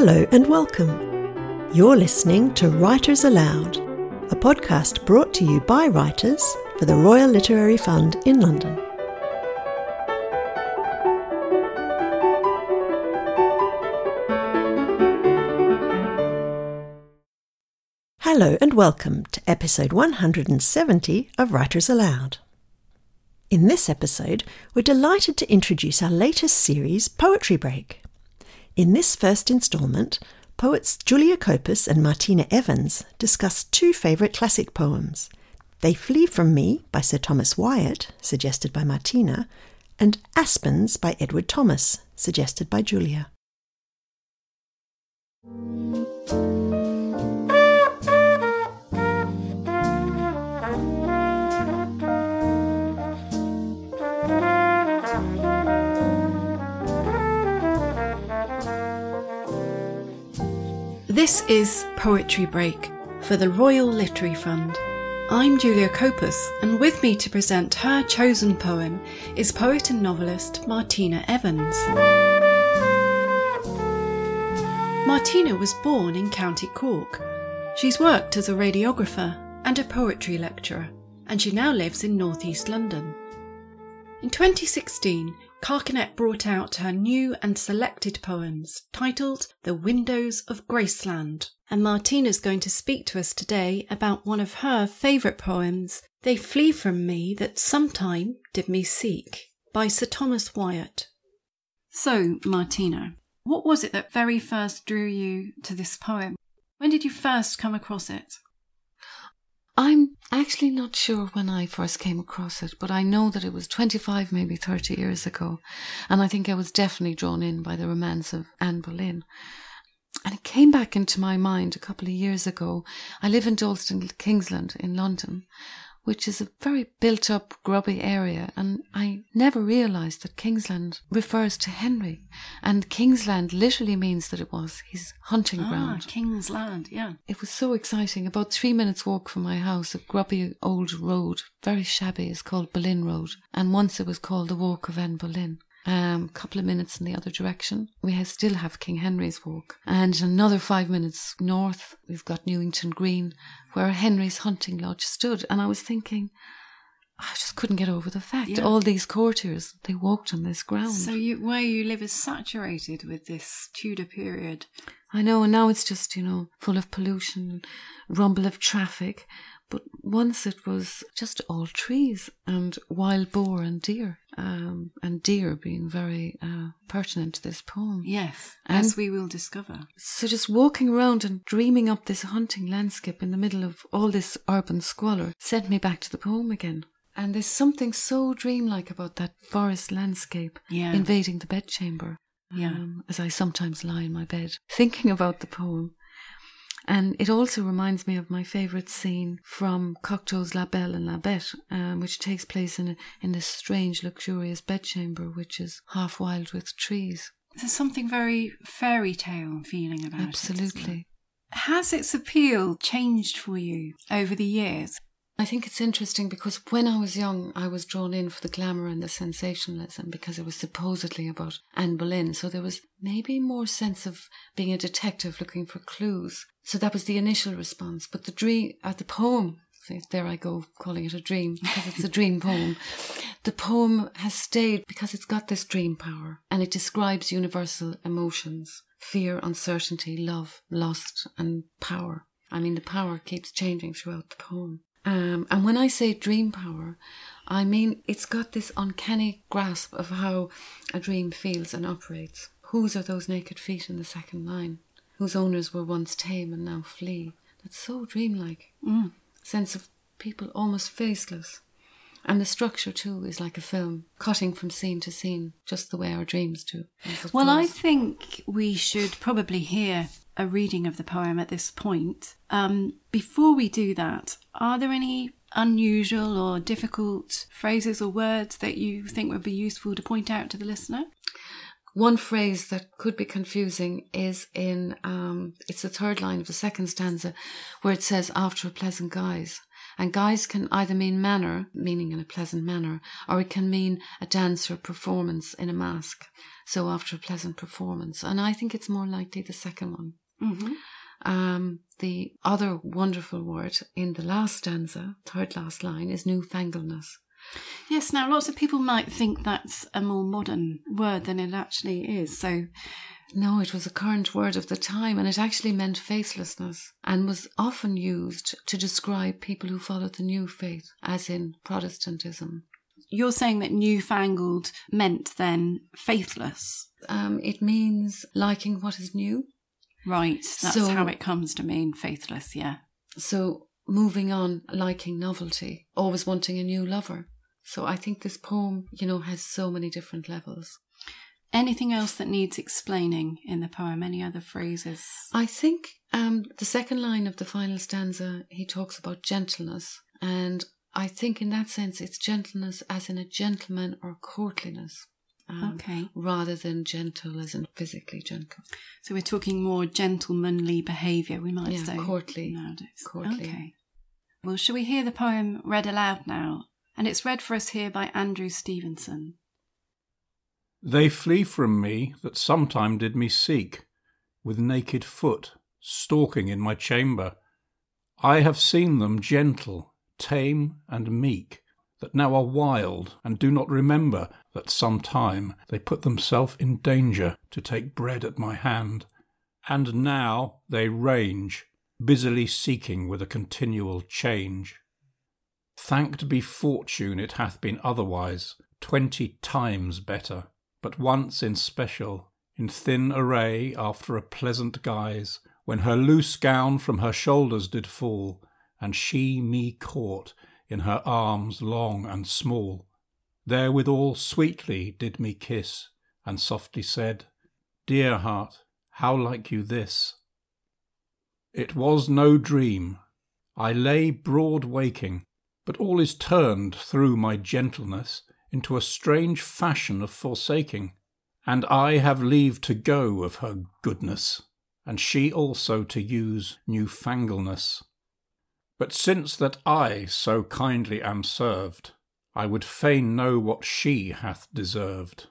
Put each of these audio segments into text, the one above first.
Hello and welcome. You're listening to Writers Aloud, a podcast brought to you by writers for the Royal Literary Fund in London. Hello and welcome to episode 170 of Writers Aloud. In this episode, we're delighted to introduce our latest series, Poetry Break. In this first instalment, poets Julia Copus and Martina Evans discuss two favourite classic poems, They Flee From Me by Sir Thomas Wyatt, suggested by Martina, and Aspens by Edward Thomas, suggested by Julia. This is Poetry Break for the Royal Literary Fund. I'm Julia Copus, and with me to present her chosen poem is poet and novelist Martina Evans. Martina was born in County Cork. She's worked as a radiographer and a poetry lecturer, and she now lives in North East London. In 2016, Carcanet brought out her new and selected poems titled The Windows of Graceland, and Martina's going to speak to us today about one of her favourite poems, They Flee From Me That Sometime Did Me Seek, by Sir Thomas Wyatt. So, Martina, what was it that very first drew you to this poem? When did you first come across it? I'm actually not sure when I first came across it, but I know that it was 25, maybe 30 years ago. And I think I was definitely drawn in by the romance of Anne Boleyn. And it came back into my mind a couple of years ago. I live in Dalston, Kingsland in London, which is a very built-up, grubby area. And I never realised that Kingsland refers to Henry. And Kingsland literally means that it was his hunting ground. Kingsland, yeah. It was so exciting. About 3 minutes walk from my house, a grubby old road, very shabby, is called Boleyn Road. And once it was called the Walk of Anne Boleyn. A couple of minutes in the other direction, we still have King Henry's Walk. And another 5 minutes north, we've got Newington Green, where Henry's hunting lodge stood. And I was thinking, I just couldn't get over the fact. All these courtiers, they walked on this ground. So where you live is saturated with this Tudor period. I know, and now it's just, full of pollution, rumble of traffic. But once it was just all trees and wild boar and deer being very pertinent to this poem. Yes, as we will discover. So just walking around and dreaming up this hunting landscape in the middle of all this urban squalor sent me back to the poem again. And there's something so dreamlike about that forest landscape invading the bedchamber. As I sometimes lie in my bed thinking about the poem. And it also reminds me of my favourite scene from Cocteau's La Belle and La Bête, which takes place in this strange, luxurious bedchamber, which is half wild with trees. There's something very fairy tale feeling about it. Absolutely. Has its appeal changed for you over the years? I think it's interesting because when I was young, I was drawn in for the glamour and the sensationalism because it was supposedly about Anne Boleyn. So there was maybe more sense of being a detective looking for clues. So that was the initial response. But the poem, there I go calling it a dream because it's a dream poem. The poem has stayed because it's got this dream power and it describes universal emotions, fear, uncertainty, love, lust and power. I mean, the power keeps changing throughout the poem. And when I say dream power, I mean it's got this uncanny grasp of how a dream feels and operates. Whose are those naked feet in the second line? Whose owners were once tame and now flee? That's so dreamlike. Sense of people almost faceless. And the structure too is like a film, cutting from scene to scene, just the way our dreams do. Well, I think we should probably hear a reading of the poem at this point. Before we do that, are there any unusual or difficult phrases or words that you think would be useful to point out to the listener? One phrase that could be confusing is it's the third line of the second stanza where it says, after a pleasant guise. And guise can either mean manner, meaning in a pleasant manner, or it can mean a dance or performance in a masque. So after a pleasant performance. And I think it's more likely the second one. Mm-hmm. The other wonderful word in the last stanza, third last line, is newfangledness. Yes, now lots of people might think that's a more modern word than it actually is. So, no, it was a current word of the time, and it actually meant faithlessness and was often used to describe people who followed the new faith, as in Protestantism. You're saying that newfangled meant then faithless? It means liking what is new. Right, that's So- how it comes to mean faithless, yeah. So moving on, liking novelty, always wanting a new lover. So I think this poem, has so many different levels. Anything else that needs explaining in the poem? Any other phrases? I think the second line of the final stanza, he talks about gentleness. And I think in that sense, it's gentleness as in a gentleman or courtliness. Okay. Rather than gentle as in physically gentle. So we're talking more gentlemanly behaviour, we might say. Courtly. Nowadays. Courtly. Okay. Well, shall we hear the poem read aloud now? And it's read for us here by Andrew Stevenson. They flee from me that sometime did me seek, with naked foot, stalking in my chamber. I have seen them gentle, tame, and meek, that now are wild, and do not remember that sometime they put themselves in danger to take bread at my hand. And now they range, busily seeking with a continual change. Thanked be fortune it hath been otherwise, 20 times better, but once in special, in thin array after a pleasant guise, when her loose gown from her shoulders did fall, and she me caught in her arms long and small. Therewithal sweetly did me kiss, and softly said, Dear heart, how like you this? It was no dream. I lay broad waking, but all is turned through my gentleness into a strange fashion of forsaking, and I have leave to go of her goodness, and she also to use newfangleness. But since that I so kindly am served, I would fain know what she hath deserved.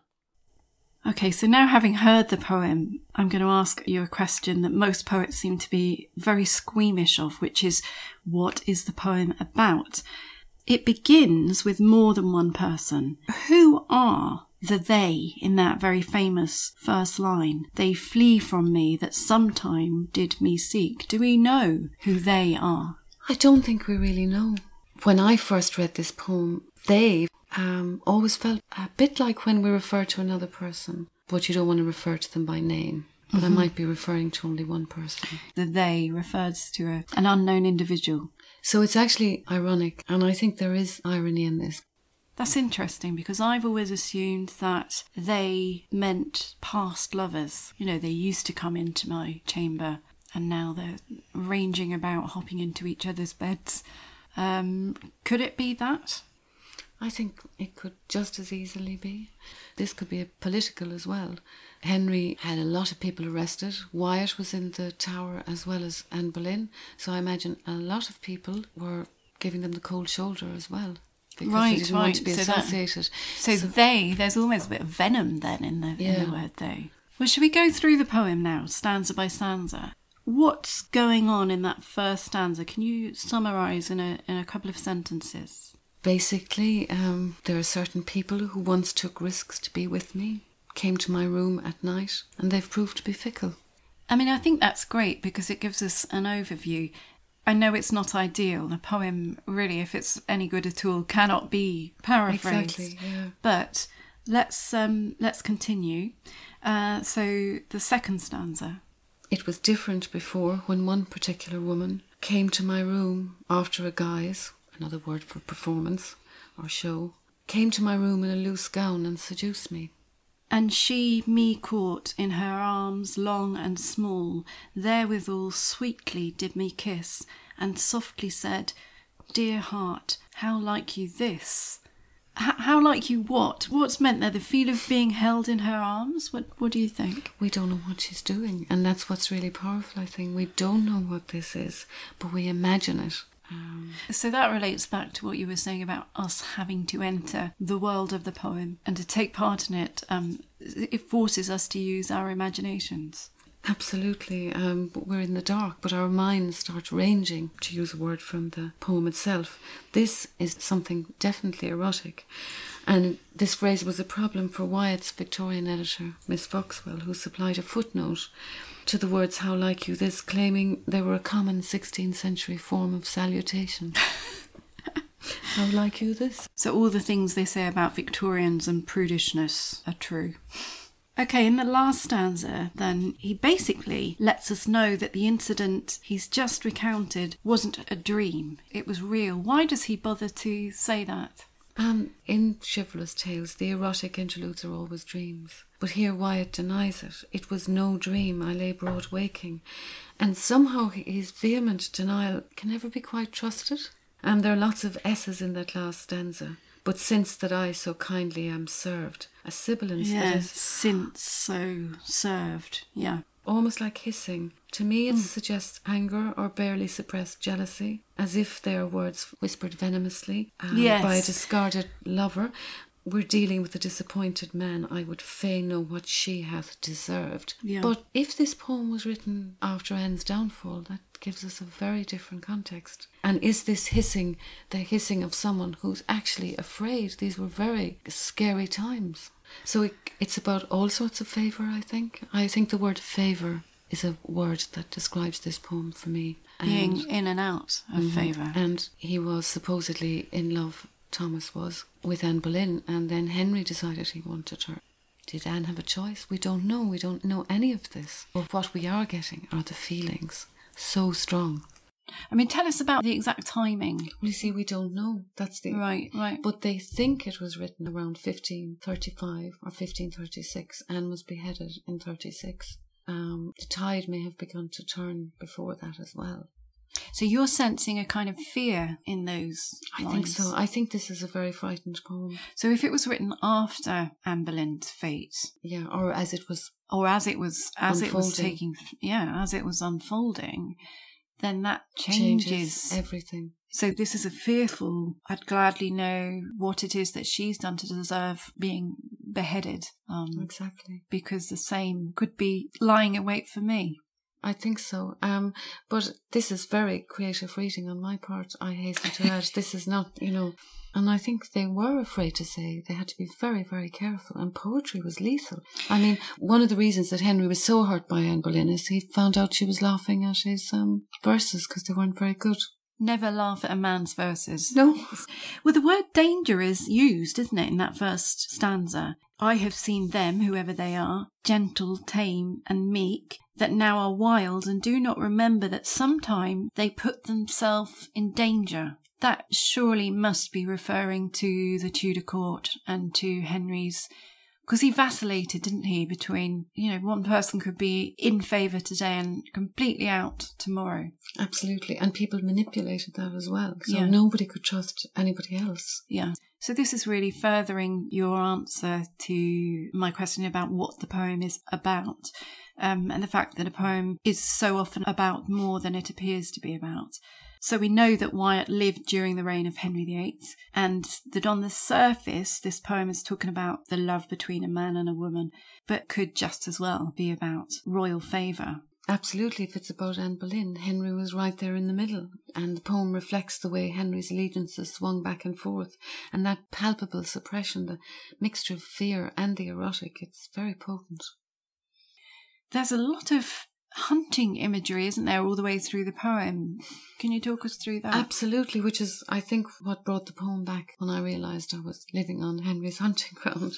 Okay, so now having heard the poem, I'm going to ask you a question that most poets seem to be very squeamish of, which is, what is the poem about? It begins with more than one person. Who are the they in that very famous first line? They flee from me that sometime did me seek. Do we know who they are? I don't think we really know. When I first read this poem, they always felt a bit like when we refer to another person, but you don't want to refer to them by name. But I might be referring to only one person. The they refers to an unknown individual. So it's actually ironic, and I think there is irony in this. That's interesting, because I've always assumed that they meant past lovers. You know, they used to come into my chamber, and now they're ranging about, hopping into each other's beds. Could it be that? I think it could just as easily be. This could be political as well. Henry had a lot of people arrested. Wyatt was in the Tower as well as Anne Boleyn. So I imagine a lot of people were giving them the cold shoulder as well. Because they didn't want to be associated. So there's almost a bit of venom then in the word they. Well, should we go through the poem now, stanza by stanza? What's going on in that first stanza? Can you summarise in a couple of sentences? Basically, there are certain people who once took risks to be with me, came to my room at night, and they've proved to be fickle. I mean, I think that's great because it gives us an overview. I know it's not ideal. The poem, really, if it's any good at all, cannot be paraphrased. Exactly, yeah. But let's continue. So the second stanza. It was different before when one particular woman came to my room after a guise, another word for performance or show, came to my room in a loose gown and seduced me. And she me caught in her arms long and small, therewithal sweetly did me kiss, and softly said, Dear heart, how like you this? How like you what? What's meant there? The feel of being held in her arms? What do you think? We don't know what she's doing, and that's what's really powerful, I think. We don't know what this is, but we imagine it. So that relates back to what you were saying about us having to enter the world of the poem and to take part in it. It forces us to use our imaginations. Absolutely. We're in the dark, but our minds start ranging, to use a word from the poem itself. This is something definitely erotic. And this phrase was a problem for Wyatt's Victorian editor, Miss Foxwell, who supplied a footnote to the words "how like you this," claiming they were a common 16th century form of salutation. How like you this? So all the things they say about Victorians and prudishness are true. Okay, in the last stanza, then, he basically lets us know that the incident he's just recounted wasn't a dream. It was real. Why does he bother to say that? In chivalrous tales, the erotic interludes are always dreams. But here Wyatt denies it. It was no dream, I lay broad waking. And somehow his vehement denial can never be quite trusted. There are lots of S's in that last stanza. But since that I so kindly am served, a sibilance that is... since so served, yeah. Almost like hissing. To me it suggests anger or barely suppressed jealousy, as if they are words whispered venomously by a discarded lover. We're dealing with a disappointed man. I would fain know what she hath deserved. Yeah. But if this poem was written after Anne's downfall, that gives us a very different context. And is this hissing the hissing of someone who's actually afraid? These were very scary times. So it's about all sorts of favour, I think. I think the word favour is a word that describes this poem for me. Being in and out of favour. And he was supposedly in love, Thomas was, with Anne Boleyn, and then Henry decided he wanted her. Did Anne have a choice? We don't know. We don't know any of this. But what we are getting are the feelings. So strong. I mean, tell us about the exact timing. Well, you see, we don't know. That's the... Right. But they think it was written around 1535 or 1536. Anne was beheaded in 36. The tide may have begun to turn before that as well. So you're sensing a kind of fear in those lines. I think so. I think this is a very frightened poem. So if it was written after Anne Boleyn's fate... Yeah, or as it was... Or as it was unfolding, then that changes everything. So this is a fearful, I'd gladly know what it is that she's done to deserve being beheaded. Exactly. Because the same could be lying in wait for me. I think so. But this is very creative reading on my part, I hasten to add. This is not, and I think they were afraid to say. They had to be very, very careful. And poetry was lethal. I mean, one of the reasons that Henry was so hurt by Anne Boleyn is he found out she was laughing at his verses because they weren't very good. Never laugh at a man's verses. No. Well, the word danger is used, isn't it, in that first stanza. I have seen them, whoever they are, gentle, tame, and meek, that now are wild and do not remember that sometime they put themselves in danger. That surely must be referring to the Tudor court and to Henry's... Because he vacillated, didn't he, between, one person could be in favour today and completely out tomorrow. Absolutely. And people manipulated that as well. So nobody could trust anybody else. Yeah. So this is really furthering your answer to my question about what the poem is about. And the fact that a poem is so often about more than it appears to be about. So we know that Wyatt lived during the reign of Henry VIII, and that on the surface this poem is talking about the love between a man and a woman, but could just as well be about royal favour. Absolutely. If it's about Anne Boleyn, Henry was right there in the middle, and the poem reflects the way Henry's allegiances swung back and forth, and that palpable suppression, the mixture of fear and the erotic, it's very potent. There's a lot of hunting imagery, isn't there, all the way through the poem? Can you talk us through that? Absolutely, which is, I think, what brought the poem back when I realised I was living on Henry's hunting ground.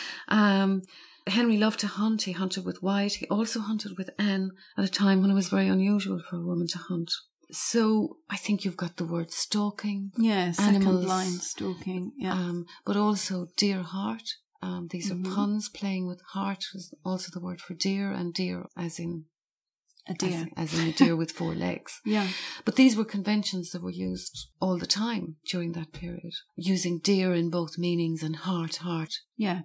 Henry loved to hunt. He hunted with Wyatt. He also hunted with Anne at a time when it was very unusual for a woman to hunt. So I think you've got the word stalking. Yeah, animals, second line stalking. Yeah. But also deer heart. These are puns. Playing with heart is also the word for deer, and deer as in a deer. As in a deer with 4 legs. Yeah. But these were conventions that were used all the time during that period, using deer in both meanings and heart. Yeah.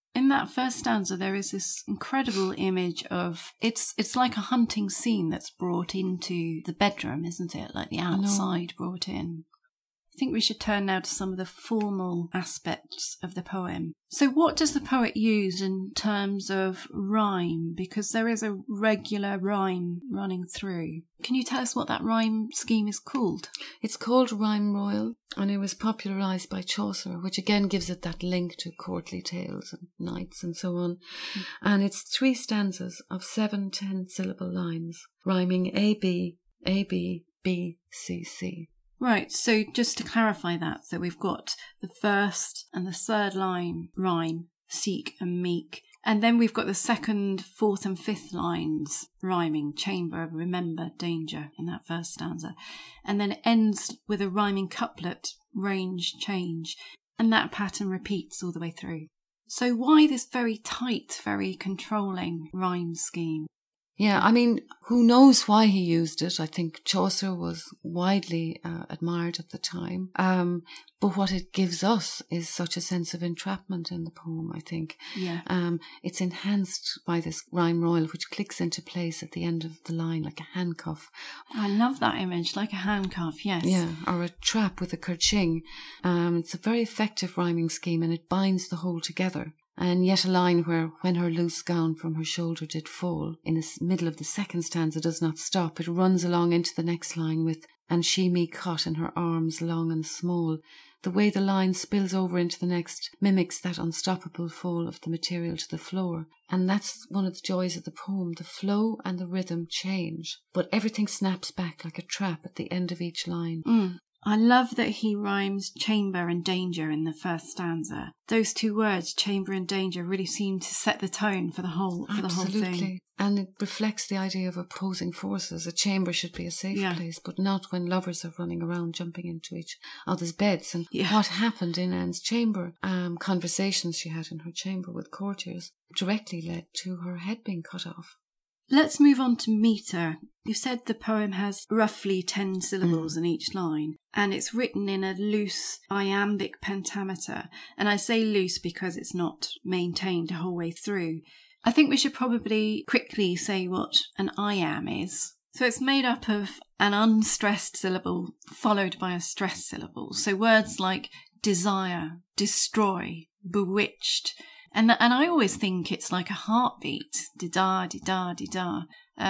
In that first stanza, there is this incredible image of it's like a hunting scene that's brought into the bedroom, isn't it? Like the outside brought in. I think we should turn now to some of the formal aspects of the poem. So what does the poet use in terms of rhyme? Because there is a regular rhyme running through. Can you tell us what that rhyme scheme is called? It's called Rhyme Royal, and it was popularised by Chaucer, which again gives it that link to courtly tales and knights and so on. And it's 3 stanzas of 7 10-syllable lines, rhyming A-B, A-B, B, C, C. Right, so just to clarify that, so we've got the first and the third line rhyme, seek and meek, and then we've got the second, fourth and fifth lines rhyming, chamber, remember, danger, in that first stanza, and then it ends with a rhyming couplet, range, change, and that pattern repeats all the way through. So why this very tight, very controlling rhyme scheme? Yeah, I mean, who knows why he used it? I think Chaucer was widely admired at the time. But what it gives us is such a sense of entrapment in the poem, I think. Yeah. It's enhanced by this rhyme royal, which clicks into place at the end of the line like a handcuff. I love that image, like a handcuff, yes. Yeah, or a trap with a kerching. It's a very effective rhyming scheme, and it binds the whole together. And yet a line where, when her loose gown from her shoulder did fall, in the middle of the second stanza does not stop. It runs along into the next line with, and she me caught in her arms long and small. The way the line spills over into the next mimics that unstoppable fall of the material to the floor. And that's one of the joys of the poem. The flow and the rhythm change, but everything snaps back like a trap at the end of each line. I love that he rhymes chamber and danger in the first stanza. Those 2 words, chamber and danger, really seem to set the tone for the whole thing. And it reflects the idea of opposing forces. A chamber should be a safe place, but not when lovers are running around jumping into each other's beds. And what happened in Anne's chamber, conversations she had in her chamber with courtiers, directly led to her head being cut off. Let's move on to metre. You said the poem has roughly 10 syllables in each line, and it's written in a loose iambic pentameter. And I say loose because it's not maintained the whole way through. I think we should probably quickly say what an iamb is. So it's made up of an unstressed syllable followed by a stressed syllable. So words like desire, destroy, bewitched. And I always think it's like a heartbeat, di-da, di-da, di-da.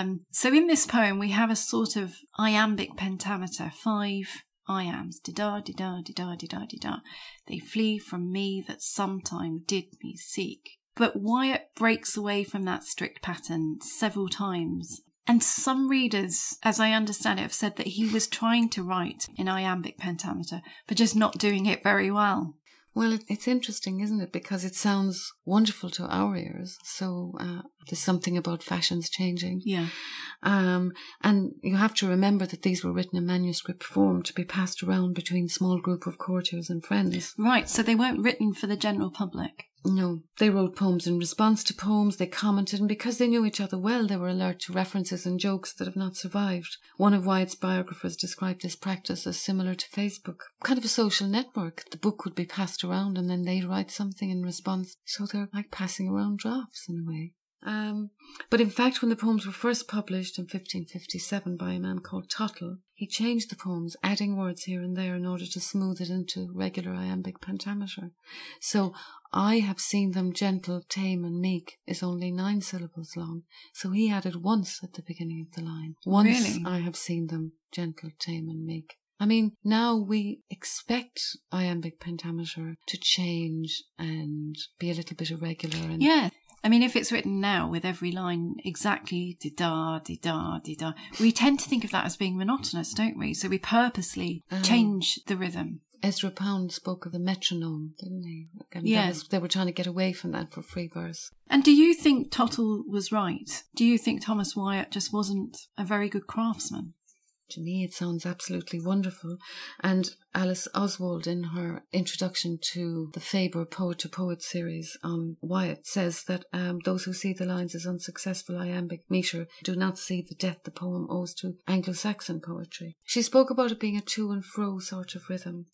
So in this poem, we have a sort of iambic pentameter, 5 iambs, di-da, di-da, di-da, di-da, di-da. They flee from me that sometime did me seek. But Wyatt breaks away from that strict pattern several times. And some readers, as I understand it, have said that he was trying to write in iambic pentameter, but just not doing it very well. Well, it's interesting, isn't it? Because it sounds wonderful to our ears. So there's something about fashions changing. Yeah. And you have to remember that these were written in manuscript form to be passed around between a small group of courtiers and friends. Right, so they weren't written for the general public. No, they wrote poems in response to poems, they commented, and because they knew each other well, they were alert to references and jokes that have not survived. One of Wyatt's biographers described this practice as similar to Facebook, kind of a social network. The book would be passed around and then they'd write something in response, so they're like passing around drafts in a way. But in fact, when the poems were first published in 1557 by a man called Tottle, he changed the poems, adding words here and there in order to smooth it into regular iambic pentameter. So I have seen them gentle, tame and meek is only 9 syllables long. So he added once at the beginning of the line. Once really? I have seen them gentle, tame and meek. I mean, now we expect iambic pentameter to change and be a little bit irregular. And yeah. I mean, if it's written now with every line exactly di-da, di-da, di-da, we tend to think of that as being monotonous, don't we? So we purposely change the rhythm. Ezra Pound spoke of the metronome, didn't he? And yes. They were trying to get away from that for free verse. And do you think Tottle was right? Do you think Thomas Wyatt just wasn't a very good craftsman? To me, it sounds absolutely wonderful. And Alice Oswald, in her introduction to the Faber Poet to Poet series on Wyatt, says that those who see the lines as unsuccessful iambic metre do not see the debt the poem owes to Anglo-Saxon poetry. She spoke about it being a to and fro sort of rhythm.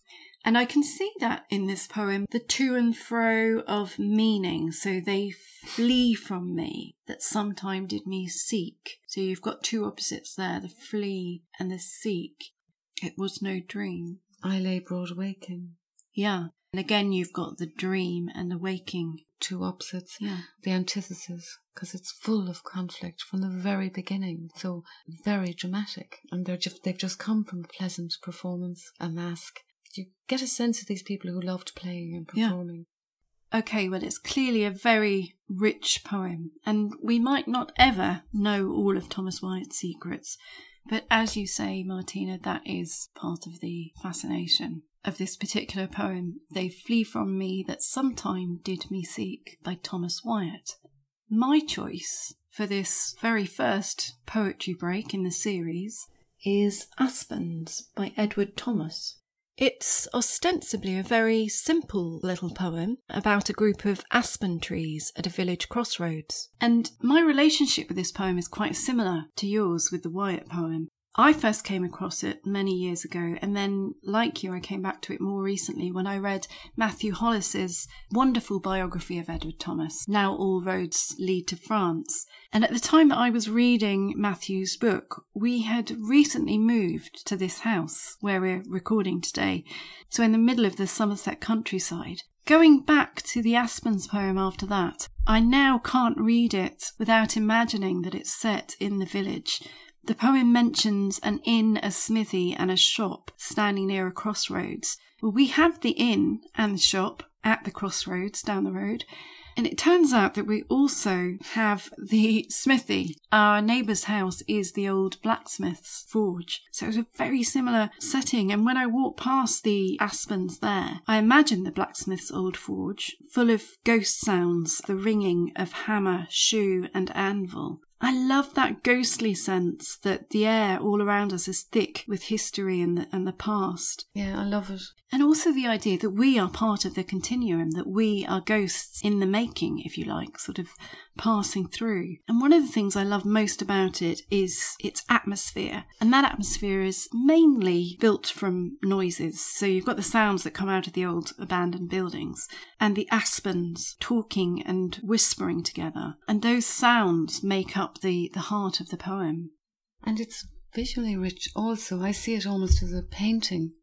And I can see that in this poem, the to and fro of meaning. So they flee from me, that sometime did me seek. So you've got two opposites there, the flee and the seek. It was no dream. I lay broad waking. Yeah. And again, you've got the dream and the waking. Two opposites. Yeah. The antithesis, because it's full of conflict from the very beginning. So very dramatic. And they've just come from a pleasant performance, a masque. You get a sense of these people who loved playing and performing. Yeah. Okay, well, it's clearly a very rich poem, and we might not ever know all of Thomas Wyatt's secrets, but as you say, Martina, that is part of the fascination of this particular poem. They flee from me that sometime did me seek, by Thomas Wyatt. My choice for this very first poetry break in the series is Aspens by Edward Thomas. It's ostensibly a very simple little poem about a group of aspen trees at a village crossroads. And my relationship with this poem is quite similar to yours with the Wyatt poem. I first came across it many years ago, and then, like you, I came back to it more recently when I read Matthew Hollis's wonderful biography of Edward Thomas, Now All Roads Lead to France. And at the time that I was reading Matthew's book, we had recently moved to this house where we're recording today, so in the middle of the Somerset countryside. Going back to the Aspens poem after that, I now can't read it without imagining that it's set in the village. The poem mentions an inn, a smithy, and a shop standing near a crossroads. Well, we have the inn and the shop at the crossroads down the road, and it turns out that we also have the smithy. Our neighbour's house is the old blacksmith's forge, so it's a very similar setting. And when I walk past the Aspens there, I imagine the blacksmith's old forge, full of ghost sounds, the ringing of hammer, shoe, and anvil. I love that ghostly sense that the air all around us is thick with history and the past. Yeah, I love it. And also the idea that we are part of the continuum, that we are ghosts in the making, if you like, sort of passing through. And one of the things I love most about it is its atmosphere. And that atmosphere is mainly built from noises. So you've got the sounds that come out of the old abandoned buildings and the aspens talking and whispering together. And those sounds make up the heart of the poem. And it's visually rich also. I see it almost as a painting.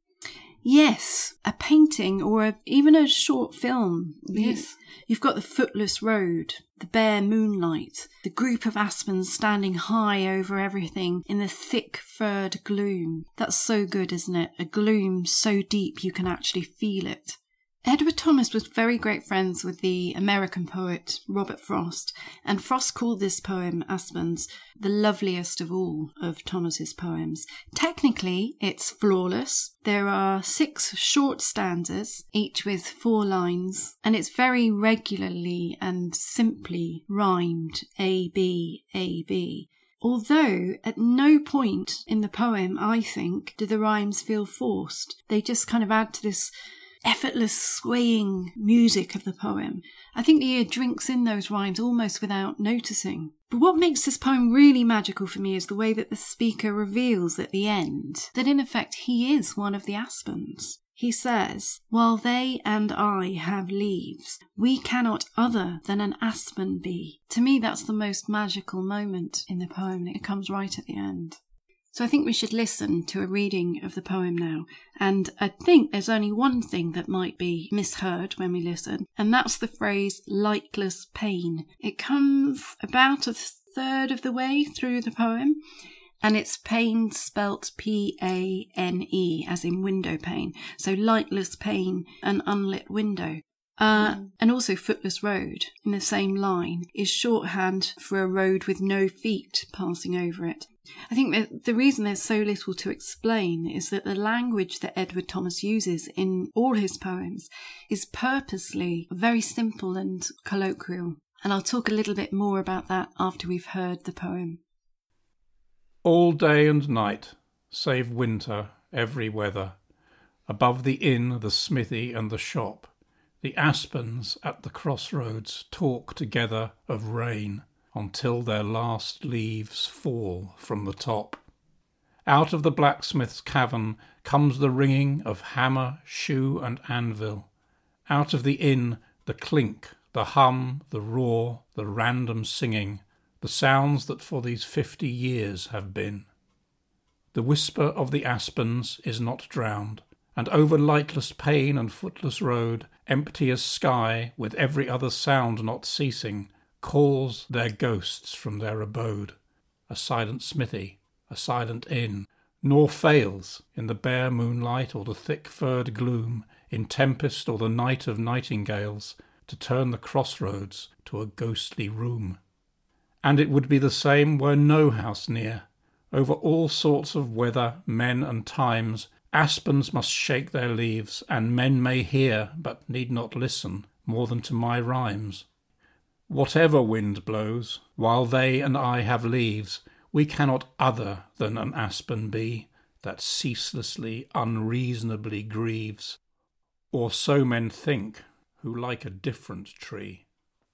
Yes, a painting or even a short film. Yes. You've got the footless road, the bare moonlight, the group of aspens standing high over everything in the thick furred gloom. That's so good, isn't it? A gloom so deep you can actually feel it. Edward Thomas was very great friends with the American poet Robert Frost, and Frost called this poem, Aspens, the loveliest of all of Thomas's poems. Technically, it's flawless. There are 6 short stanzas, each with 4 lines, and it's very regularly and simply rhymed A, B, A, B. Although at no point in the poem, I think, do the rhymes feel forced. They just kind of add to this effortless swaying music of the poem. I think the ear drinks in those rhymes almost without noticing. But what makes this poem really magical for me is the way that the speaker reveals at the end that in effect he is one of the aspens. He says, "While they and I have leaves, we cannot other than an aspen be." To me, that's the most magical moment in the poem. It comes right at the end. So I think we should listen to a reading of the poem now. And I think there's only one thing that might be misheard when we listen, and that's the phrase lightless pain. It comes about a third of the way through the poem, and it's pain spelt P-A-N-E, as in window pane. So lightless pain, an unlit window. And also footless road, in the same line, is shorthand for a road with no feet passing over it. I think that the reason there's so little to explain is that the language that Edward Thomas uses in all his poems is purposely very simple and colloquial. And I'll talk a little bit more about that after we've heard the poem. All day and night, save winter, every weather, above the inn, the smithy and the shop, the aspens at the crossroads talk together of rain until their last leaves fall from the top. Out of the blacksmith's cavern comes the ringing of hammer, shoe and anvil. Out of the inn, the clink, the hum, the roar, the random singing, the sounds that for these 50 years have been. The whisper of the aspens is not drowned, and over lightless pane and footless road, empty as sky, with every other sound not ceasing, calls their ghosts from their abode. A silent smithy, a silent inn, nor fails, in the bare moonlight or the thick-furred gloom, in tempest or the night of nightingales, to turn the crossroads to a ghostly room. And it would be the same were no house near. Over all sorts of weather, men and times, aspens must shake their leaves, and men may hear, but need not listen, more than to my rhymes. Whatever wind blows, while they and I have leaves, we cannot other than an aspen be, that ceaselessly, unreasonably grieves. Or so men think, who like a different tree.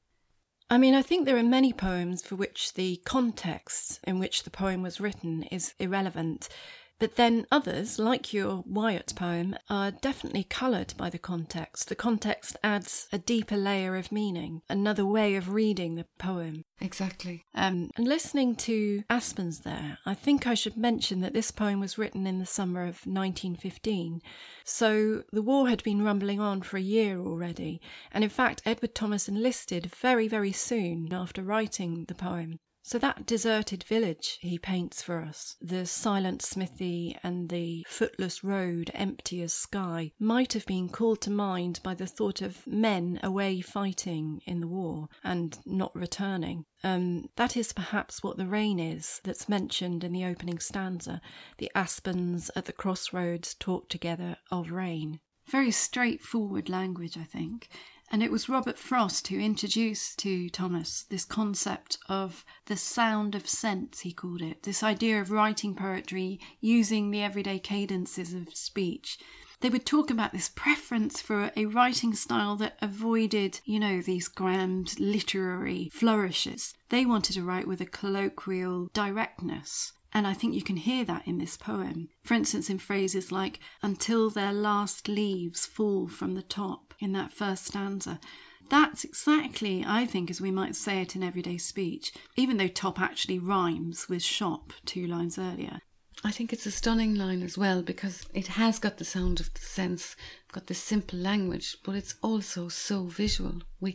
I mean, I think there are many poems for which the context in which the poem was written is irrelevant. But then others, like your Wyatt poem, are definitely coloured by the context. The context adds a deeper layer of meaning, another way of reading the poem. Exactly. And listening to Aspens there, I think I should mention that this poem was written in the summer of 1915. So the war had been rumbling on for a year already. And in fact, Edward Thomas enlisted very, very soon after writing the poem. So that deserted village he paints for us, the silent smithy and the footless road empty as sky, might have been called to mind by the thought of men away fighting in the war and not returning. That is perhaps what the rain is that's mentioned in the opening stanza. The aspens at the crossroads talk together of rain. Very straightforward language, I think. And it was Robert Frost who introduced to Thomas this concept of the sound of sense, he called it, this idea of writing poetry using the everyday cadences of speech. They would talk about this preference for a writing style that avoided, these grand literary flourishes. They wanted to write with a colloquial directness. And I think you can hear that in this poem. For instance, in phrases like, until their last leaves fall from the top, in that first stanza. That's exactly, I think, as we might say it in everyday speech, even though top actually rhymes with shop 2 lines earlier. I think it's a stunning line as well, because it has got the sound of the sense, got this simple language, but it's also so visual. We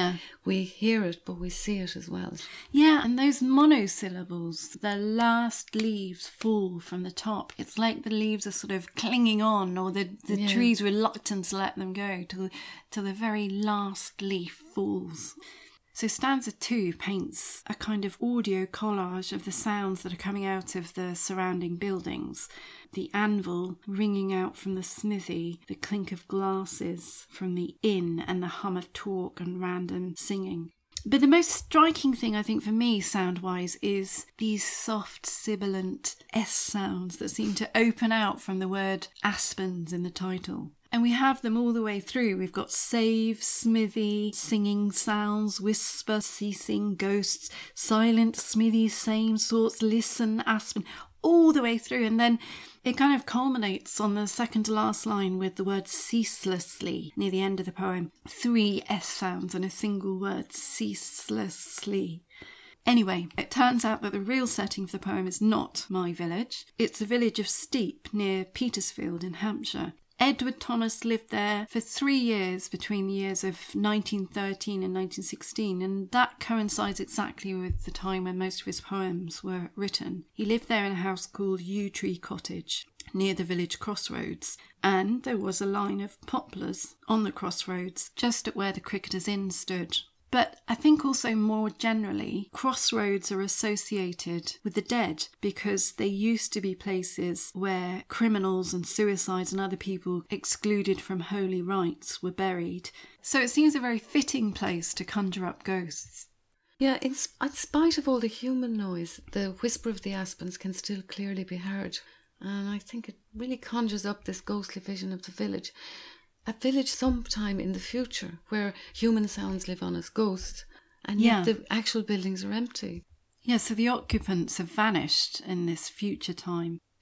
hear it, but we see it as well. Yeah, and those monosyllables, the last leaves fall from the top. It's like the leaves are sort of clinging on, or the tree's reluctant to let them go till the very last leaf falls. So stanza 2 paints a kind of audio collage of the sounds that are coming out of the surrounding buildings. The anvil ringing out from the smithy, the clink of glasses from the inn, and the hum of talk and random singing. But the most striking thing, I think, for me, sound-wise, is these soft, sibilant S sounds that seem to open out from the word aspens in the title. And we have them all the way through. We've got save, smithy, singing sounds, whisper, ceasing, ghosts, silent, smithy, same sorts, listen, aspen, all the way through. And then it kind of culminates on the second to last line with the word ceaselessly near the end of the poem. 3 S sounds in a single word, ceaselessly. Anyway, it turns out that the real setting for the poem is not my village. It's the village of Steep near Petersfield in Hampshire. Edward Thomas lived there for 3 years between the years of 1913 and 1916, and that coincides exactly with the time when most of his poems were written. He lived there in a house called Yew Tree Cottage, near the village crossroads, and there was a line of poplars on the crossroads, just at where the Cricketers Inn stood. But I think also more generally, crossroads are associated with the dead because they used to be places where criminals and suicides and other people excluded from holy rites were buried. So it seems a very fitting place to conjure up ghosts. Yeah, in spite of all the human noise, the whisper of the aspens can still clearly be heard. And I think it really conjures up this ghostly vision of the village. A village sometime in the future where human sounds live on as ghosts, and yet the actual buildings are empty. Yeah, so the occupants have vanished in this future time.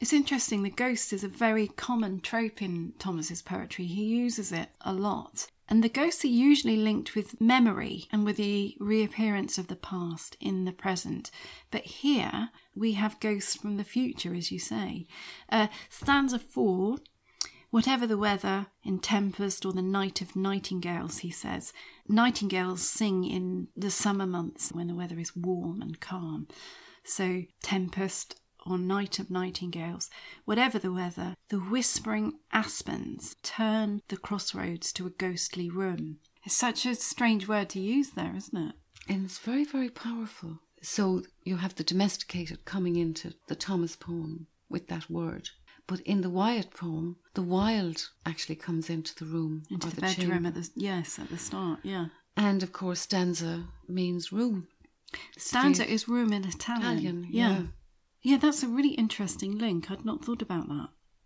It's interesting, the ghost is a very common trope in Thomas's poetry. He uses it a lot. And the ghosts are usually linked with memory and with the reappearance of the past in the present. But here we have ghosts from the future, as you say. Stanza 4, whatever the weather, in tempest or the night of nightingales, he says. Nightingales sing in the summer months when the weather is warm and calm. So tempest or night of nightingales, whatever the weather, the whispering aspens turn the crossroads to a ghostly room. It's such a strange word to use there, isn't it? And it's very, very powerful. So you have the domesticated coming into the Thomas poem with that word. But in the Wyatt poem, the wild actually comes into the room. Into the chamber. bedroom at the start, yeah. And of course, stanza means room. Stanza is room in Italian, yeah. Yeah, that's a really interesting link. I'd not thought about that.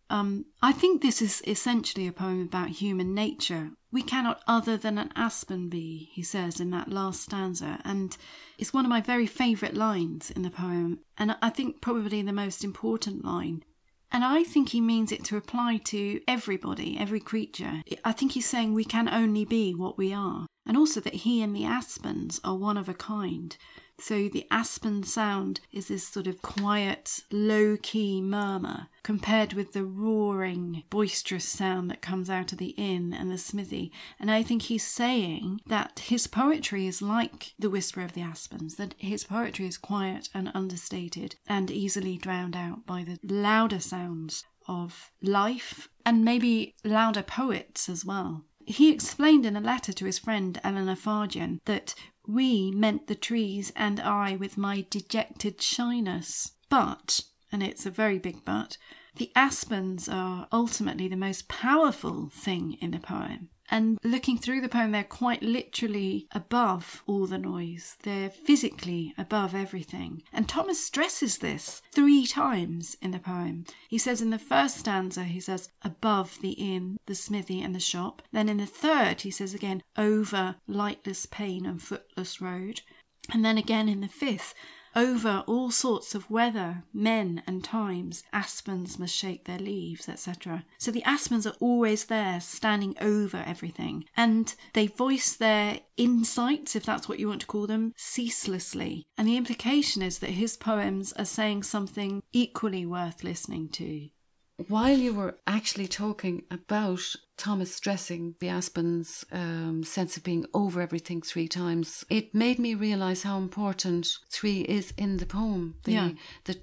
I think this is essentially a poem about human nature. We cannot other than an aspen be, he says in that last stanza, and it's one of my very favourite lines in the poem, and I think probably the most important line. And I think he means it to apply to everybody, every creature. I think he's saying we can only be what we are, and also that he and the aspens are one of a kind. So the aspen sound is this sort of quiet, low-key murmur compared with the roaring, boisterous sound that comes out of the inn and the smithy. And I think he's saying that his poetry is like the whisper of the aspens, that his poetry is quiet and understated and easily drowned out by the louder sounds of life and maybe louder poets as well. He explained in a letter to his friend Eleanor Fardian that we meant the trees and I with my dejected shyness. But, and it's a very big but, the aspens are ultimately the most powerful thing in the poem. And looking through the poem, they're quite literally above all the noise. They're physically above everything. And Thomas stresses this 3 times in the poem. He says in the first stanza, he says, above the inn, the smithy and the shop. Then in the third, he says again, over lightless pane and footless road. And then again in the 5th, over all sorts of weather, men and times, aspens must shake their leaves, etc. So the aspens are always there, standing over everything. And they voice their insights, if that's what you want to call them, ceaselessly. And the implication is that his poems are saying something equally worth listening to. While you were actually talking about Thomas stressing the aspen's sense of being over everything 3 times, it made me realise how important 3 is in the poem. The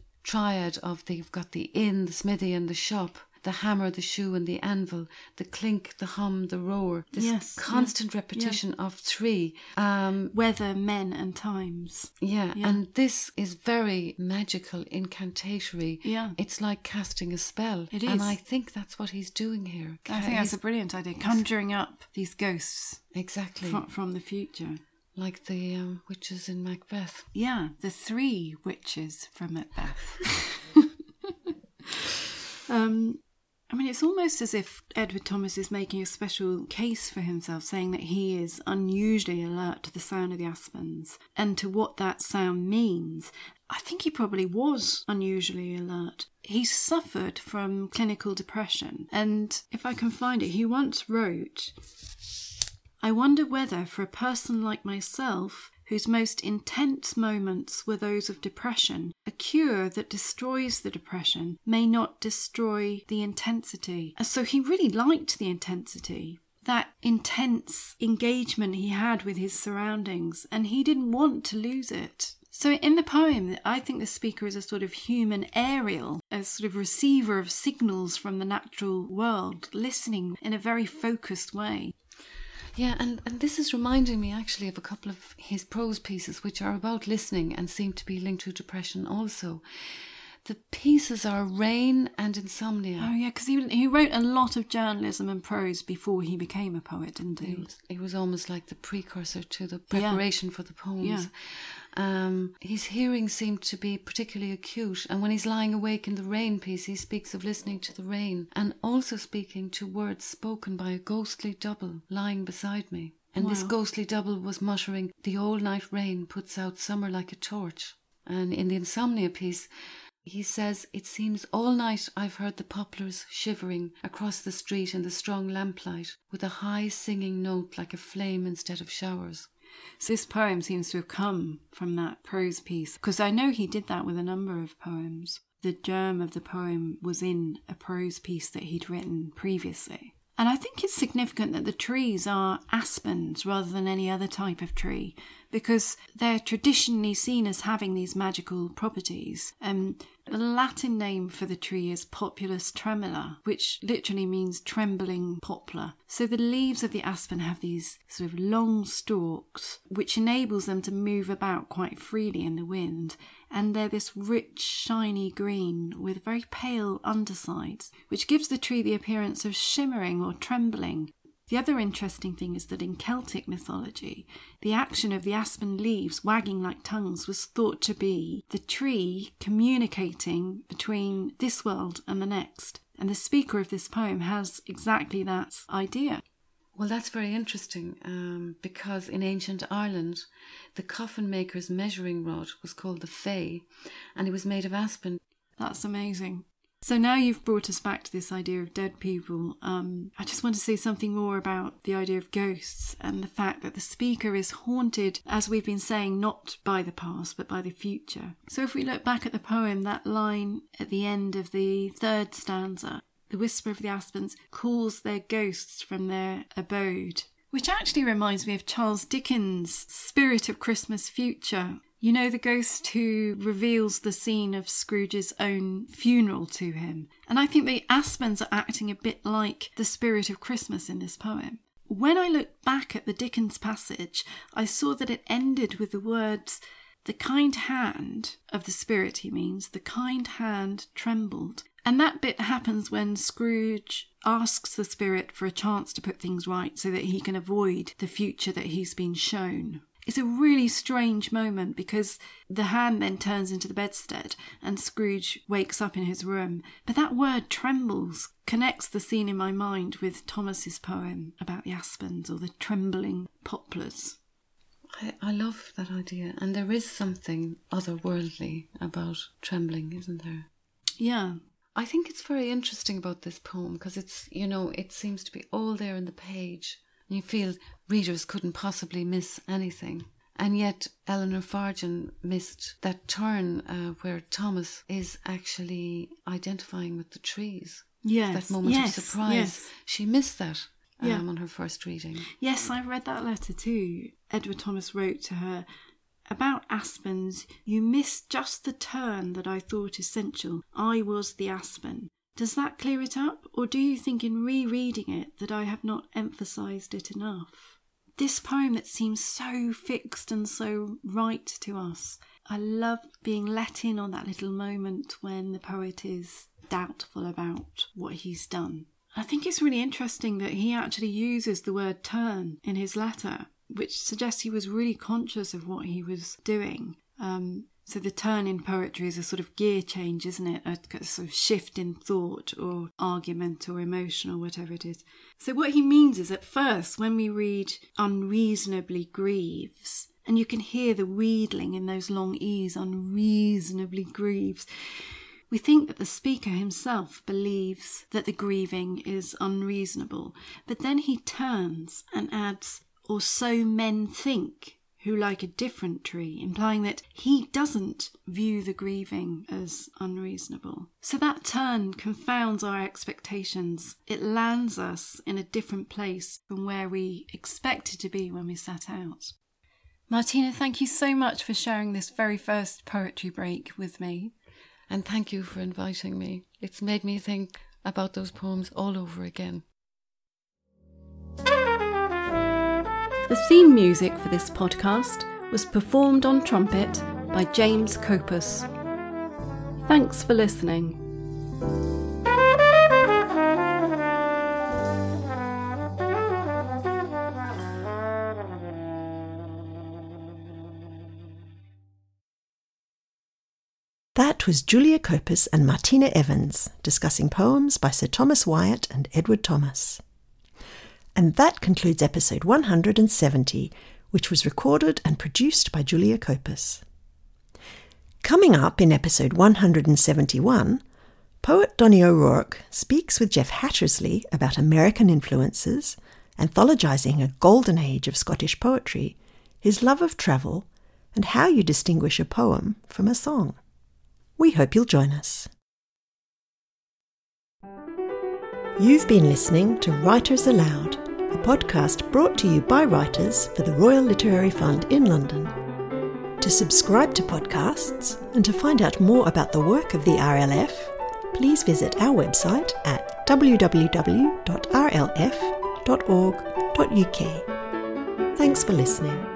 triad of you've got the inn, the smithy and the shop, the hammer, the shoe and the anvil, the clink, the hum, the roar, this constant repetition of 3. Weather, men and times. Yeah, and this is very magical, incantatory. Yeah. It's like casting a spell. It is. And I think that's what he's doing here. I think that's a brilliant idea, conjuring up these ghosts. Exactly. From the future. Like the witches in Macbeth. Yeah, the 3 witches from Macbeth. I mean, it's almost as if Edward Thomas is making a special case for himself, saying that he is unusually alert to the sound of the aspens and to what that sound means. I think he probably was unusually alert. He suffered from clinical depression, and if I can find it, he once wrote, I wonder whether for a person like myself, whose most intense moments were those of depression, a cure that destroys the depression may not destroy the intensity. So he really liked the intensity, that intense engagement he had with his surroundings, and he didn't want to lose it. So in the poem, I think the speaker is a sort of human aerial, a sort of receiver of signals from the natural world, listening in a very focused way. Yeah, and this is reminding me actually of a couple of his prose pieces which are about listening and seem to be linked to depression also. The pieces are Rain and Insomnia. Oh yeah, because he wrote a lot of journalism and prose before he became a poet, didn't he? He was almost like the precursor to the preparation for the poems. Yeah. His hearing seemed to be particularly acute, and when he's lying awake in the Rain piece, he speaks of listening to the rain and also speaking to words spoken by a ghostly double lying beside me. And this ghostly double was muttering, the all-night rain puts out summer like a torch. And in the Insomnia piece, He says, "It seems all night I've heard the poplars shivering across the street in the strong lamplight, with a high singing note like a flame instead of showers." So this poem seems to have come from that prose piece, because I know he did that with a number of poems. The germ of the poem was in a prose piece that he'd written previously. And I think it's significant that the trees are aspens rather than any other type of tree, because they're traditionally seen as having these magical properties. The Latin name for the tree is Populus tremula, which literally means trembling poplar. So the leaves of the aspen have these sort of long stalks, which enables them to move about quite freely in the wind. And they're this rich, shiny green with very pale undersides, which gives the tree the appearance of shimmering or trembling. The other interesting thing is that in Celtic mythology, the action of the aspen leaves wagging like tongues was thought to be the tree communicating between this world and the next. And the speaker of this poem has exactly that idea. Well, that's very interesting, because in ancient Ireland, the coffin maker's measuring rod was called the fay, and it was made of aspen. That's amazing. So now you've brought us back to this idea of dead people. I just want to say something more about the idea of ghosts and the fact that the speaker is haunted, as we've been saying, not by the past, but by the future. So if we look back at the poem, that line at the end of the third stanza, "The whisper of the aspens calls their ghosts from their abode," which actually reminds me of Charles Dickens' Spirit of Christmas Future. You know, the ghost who reveals the scene of Scrooge's own funeral to him. And I think the aspens are acting a bit like the spirit of Christmas in this poem. When I looked back at the Dickens passage, I saw that it ended with the words, "The kind hand," of the spirit he means, "the kind hand trembled." And that bit happens when Scrooge asks the spirit for a chance to put things right so that he can avoid the future that he's been shown. It's a really strange moment because the hand then turns into the bedstead and Scrooge wakes up in his room. But that word "trembles" connects the scene in my mind with Thomas's poem about the aspens or the trembling poplars. I love that idea. And there is something otherworldly about trembling, isn't there? Yeah. I think it's very interesting about this poem because it's, it seems to be all there in the page. You feel readers couldn't possibly miss anything. And yet Eleanor Fargen missed that turn where Thomas is actually identifying with the trees. Yes. That moment of surprise. Yes. She missed that on her first reading. Yes, I read that letter too. Edward Thomas wrote to her, "About aspens, you missed just the turn that I thought essential. I was the aspen. Does that clear it up, or do you think in rereading it that I have not emphasised it enough?" This poem that seems so fixed and so right to us. I love being let in on that little moment when the poet is doubtful about what he's done. I think it's really interesting that he actually uses the word turn in his letter, which suggests he was really conscious of what he was doing. So the turn in poetry is a sort of gear change, isn't it? A sort of shift in thought or argument or emotion or whatever it is. So what he means is at first when we read "unreasonably grieves," and you can hear the wheedling in those long E's, "unreasonably grieves," we think that the speaker himself believes that the grieving is unreasonable. But then he turns and adds, "or so men think, who like a different tree," implying that he doesn't view the grieving as unreasonable. So that turn confounds our expectations. It lands us in a different place from where we expected to be when we set out. Martina, thank you so much for sharing this very first poetry break with me. And thank you for inviting me. It's made me think about those poems all over again. The theme music for this podcast was performed on trumpet by James Copus. Thanks for listening. That was Julia Copus and Martina Evans discussing poems by Sir Thomas Wyatt and Edward Thomas. And that concludes episode 170, which was recorded and produced by Julia Copus. Coming up in episode 171, poet Donnie O'Rourke speaks with Jeff Hattersley about American influences, anthologising a golden age of Scottish poetry, his love of travel, and how you distinguish a poem from a song. We hope you'll join us. You've been listening to Writers Aloud, a podcast brought to you by writers for the Royal Literary Fund in London. To subscribe to podcasts and to find out more about the work of the RLF, please visit our website at www.rlf.org.uk. Thanks for listening.